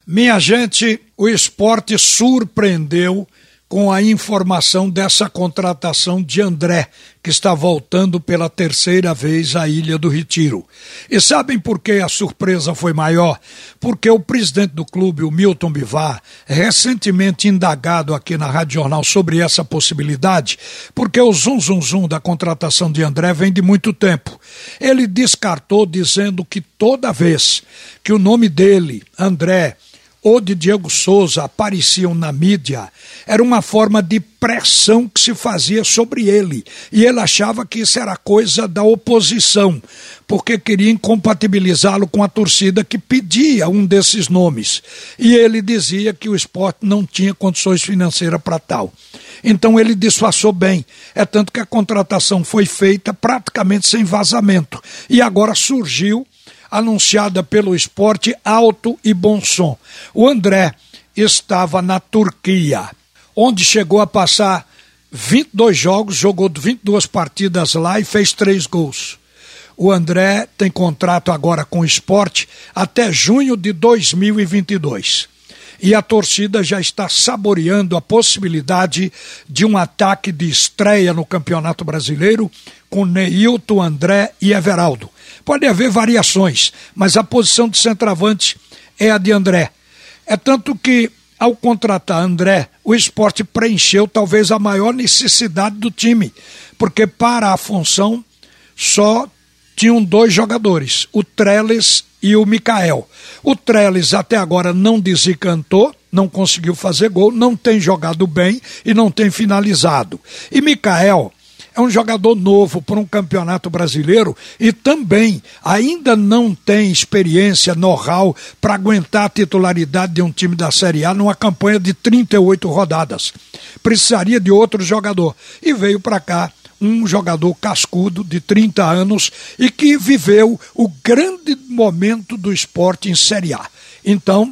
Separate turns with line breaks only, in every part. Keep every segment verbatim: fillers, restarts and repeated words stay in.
Minha gente, o Sport surpreendeu com a informação dessa contratação de André, que está voltando pela terceira vez à Ilha do Retiro. E sabem por que a surpresa foi maior? Porque o presidente do clube, o Milton Bivar, recentemente indagado aqui na Rádio Jornal sobre essa possibilidade, porque o zum zum zum da contratação de André vem de muito tempo. Ele descartou dizendo que toda vez que o nome dele, André, ou de Diego Souza apareciam na mídia, era uma forma de pressão que se fazia sobre ele. E ele achava que isso era coisa da oposição, porque queria incompatibilizá-lo com a torcida que pedia um desses nomes. E ele dizia que o Sport não tinha condições financeiras para tal. Então ele disfarçou bem. É tanto que a contratação foi feita praticamente sem vazamento. E agora surgiu, anunciada pelo Sport, alto e bom som. O André estava na Turquia, onde chegou a passar vinte e dois jogos, jogou vinte e duas partidas lá e fez três gols. O André tem contrato agora com o Sport até junho de dois mil e vinte e dois. E a torcida já está saboreando a possibilidade de um ataque de estreia no Campeonato Brasileiro com Neilton, André e Everaldo. Pode haver variações, mas a posição de centroavante é a de André. É tanto que, ao contratar André, o Sport preencheu talvez a maior necessidade do time, porque para a função só tinham dois jogadores, o Trellis e o Mikael. O Trellis até agora não desencantou, não conseguiu fazer gol, não tem jogado bem e não tem finalizado. E Mikael é um jogador novo para um campeonato brasileiro e também ainda não tem experiência, know-how para aguentar a titularidade de um time da Série A numa campanha de trinta e oito rodadas. Precisaria de outro jogador. E veio para cá um jogador cascudo de trinta anos e que viveu o grande momento do Sport em Série A. Então,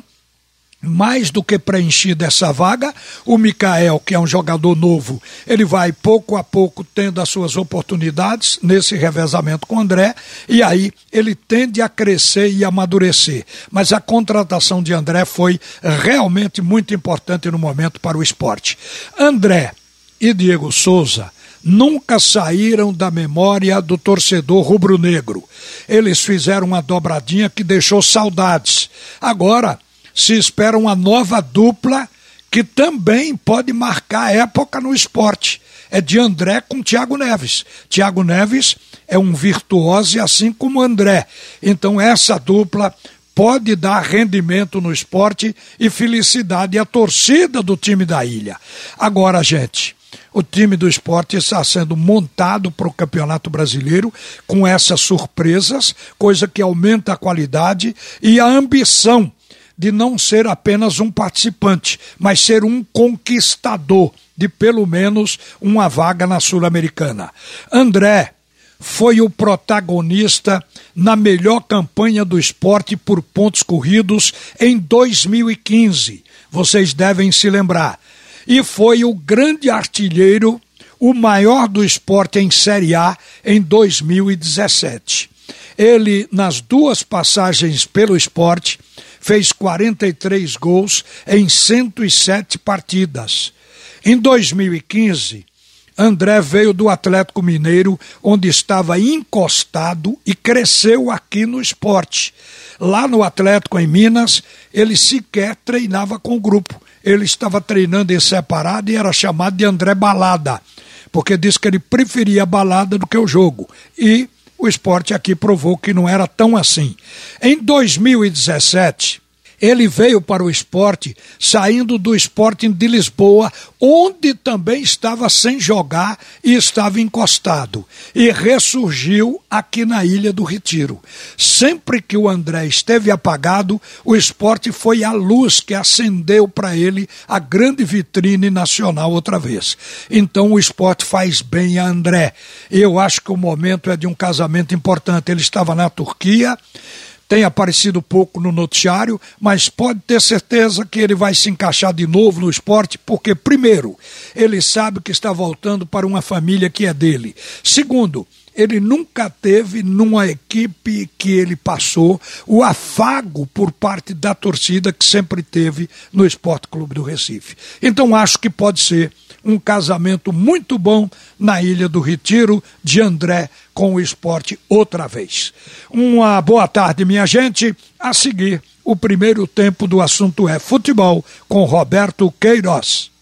mais do que preenchida essa vaga, o Mikael, que é um jogador novo, ele vai pouco a pouco tendo as suas oportunidades nesse revezamento com o André, e aí ele tende a crescer e amadurecer. Mas a contratação de André foi realmente muito importante no momento para o Sport. André e Diego Souza nunca saíram da memória do torcedor rubro-negro. Eles fizeram uma dobradinha que deixou saudades. Agora se espera uma nova dupla que também pode marcar a época no Sport. É de André com Thiago Neves. Thiago Neves é um virtuoso assim como André. Então essa dupla pode dar rendimento no Sport e felicidade à torcida do time da ilha. Agora, gente, o time do Sport está sendo montado para o Campeonato Brasileiro com essas surpresas, coisa que aumenta a qualidade e a ambição de não ser apenas um participante, mas ser um conquistador de pelo menos uma vaga na Sul-Americana. André foi o protagonista na melhor campanha do Sport por pontos corridos em dois mil e quinze, vocês devem se lembrar. E foi o grande artilheiro, o maior do Sport em Série A em dois mil e dezessete. Ele, nas duas passagens pelo Sport, fez quarenta e três gols em cento e sete partidas. Em dois mil e quinze, André veio do Atlético Mineiro, onde estava encostado e cresceu aqui no Sport. Lá no Atlético, em Minas, ele sequer treinava com o grupo. Ele estava treinando em separado e era chamado de André Balada, porque disse que ele preferia a balada do que o jogo. E o Sport aqui provou que não era tão assim. Em dois mil e dezessete, ele veio para o Sport saindo do Sporting de Lisboa, onde também estava sem jogar e estava encostado. E ressurgiu aqui na Ilha do Retiro. Sempre que o André esteve apagado, o Sport foi a luz que acendeu para ele a grande vitrine nacional outra vez. Então o Sport faz bem a André. Eu acho que o momento é de um casamento importante. Ele estava na Turquia, tem aparecido pouco no noticiário, mas pode ter certeza que ele vai se encaixar de novo no Sport, porque, primeiro, ele sabe que está voltando para uma família que é dele. Segundo, ele nunca teve numa equipe que ele passou o afago por parte da torcida que sempre teve no Esporte Clube do Recife. Então acho que pode ser um casamento muito bom na Ilha do Retiro de André com o esporte outra vez. Uma boa tarde, minha gente. A seguir, o primeiro tempo do assunto é futebol com Roberto Queiroz.